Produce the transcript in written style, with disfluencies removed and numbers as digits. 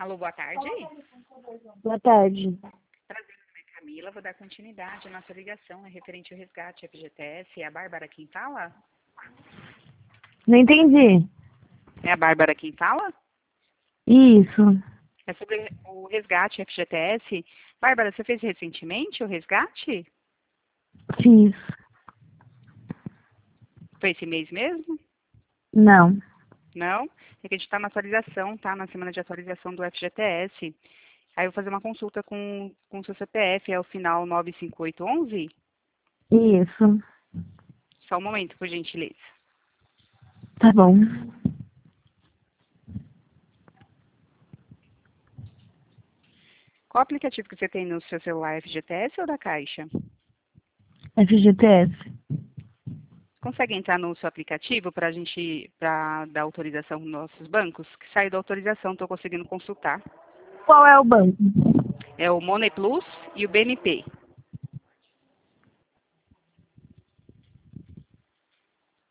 Alô, boa tarde. Boa tarde. Prazer, meu nome é Camila. Vou dar continuidade à nossa ligação referente ao resgate FGTS. É a Bárbara quem fala? Não entendi. É a Bárbara quem fala? Isso. É sobre o resgate FGTS. Bárbara, você fez recentemente o resgate? Fiz. Foi esse mês mesmo? Não. Não? É que a gente está na atualização, tá? Na semana de atualização do FGTS. Aí eu vou fazer uma consulta com o seu CPF, é o final 95811? Isso. Só um momento, por gentileza. Tá bom. Qual aplicativo que você tem no seu celular, FGTS ou da Caixa? FGTS. Consegue entrar no seu aplicativo para dar autorização nos nossos bancos? Que saiu da autorização, estou conseguindo consultar. Qual é o banco? É o Money Plus e o BNP.